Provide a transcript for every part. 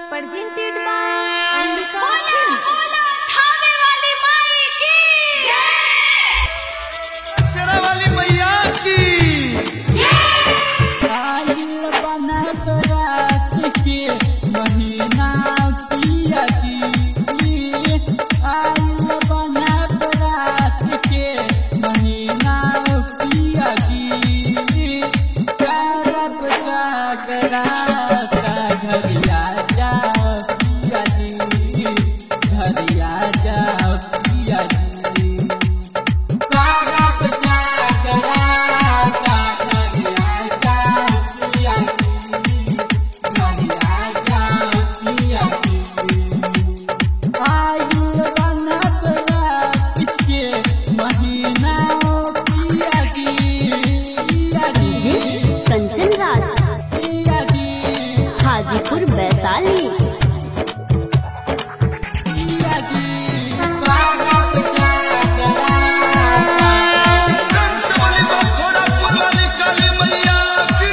presented by Ambika बोला बोला थाने वाली माई की जय। शेरा वाली मैया की आइल बनत रात के महीना पिया की आइल बनत रात के महीना पिया की करब जागरा घरिया जा पिया जी घरिया जा पिया जी करब जागरा घरिया जा पिया जी घरिया जा पिया जी आइल बनत रात के महीना पिया जी डीजे कंचन राज पिया जी हाजीपुर वैशाली। पिया जी करब जागरा कंस वाली घोड़ापुर वाली काली मैया की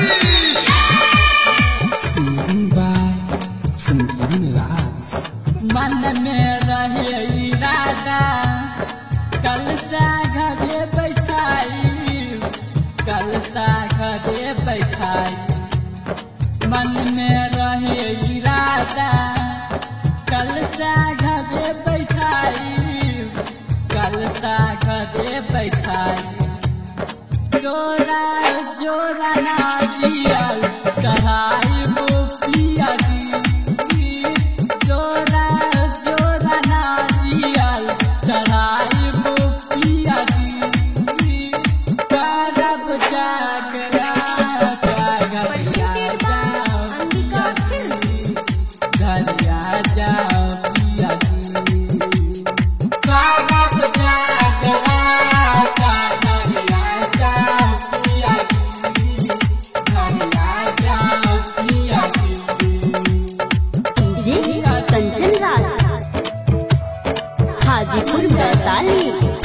मन में रहे इरादा कल सा घरे बैठाई कल सा घरे बैठाई मन में रहे इरादा कल सा घरे बैठाई कल सा घरे बैठाई जोरा जोरा ना दियल चढ़ाई वो पिया जी जोरा जोरा ना दियल चढ़ाई वो पिया जी करब जागरा घरिया जाओ पिया जी घरिया जाओ पिया जी करब जागरा घरिया जाओ पिया जी घरिया जाओ पिया जी डीजे कंचन राज हाजीपुर वैशाली।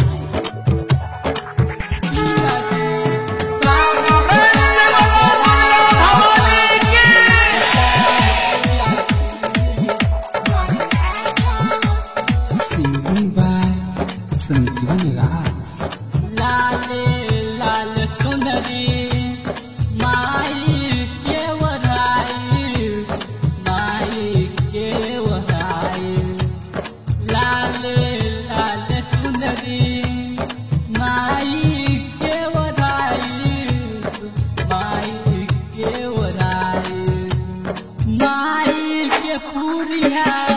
लाले लाल चुनरी माई के वराई माई के वराई लाले लाल चुनरी माई के वराई माई के वराई माई के पूरी है